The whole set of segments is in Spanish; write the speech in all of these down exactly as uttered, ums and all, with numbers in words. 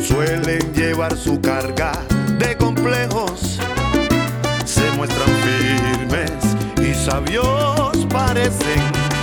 suelen llevar su carga de complejos, se muestran firmes y sabios parecen,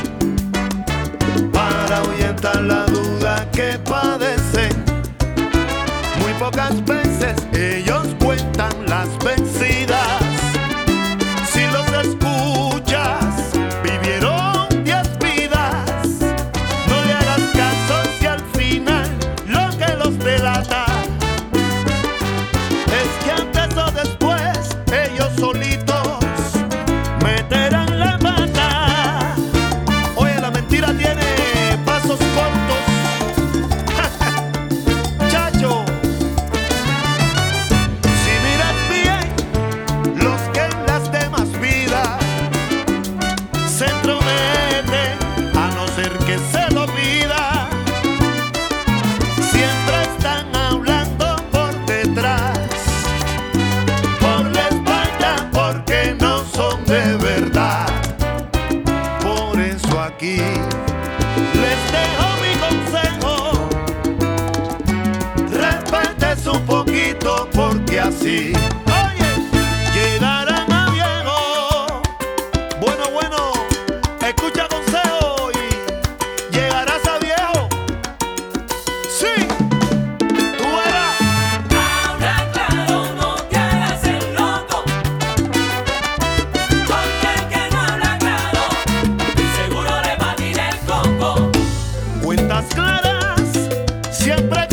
para ahuyentar la duda que padecen. Muy pocas veces ellos cuentan las vencidas. Si los escuchas, vivieron diez vidas. No le hagas caso si al final lo que los delata es que antes o después ellos solitos meterán la pata. Oye, la mentira tiene pasos cortos. Chacho, si miras bien, los que en las demás vidas se entrometen, a no ser que se lo pida, siempre están hablando por detrás, por la espalda, porque no son de verdad. Por eso aquí les dejo mi consejo: respétese un poquito, porque así, oye, llegarán a viejo. Bueno, bueno, escucha consejo y llegarás a viejo. Sí, tú verás. Habla claro, no te hagas el loco, porque el que no habla claro, seguro le va a tirar el coco. Cuentas claras siempre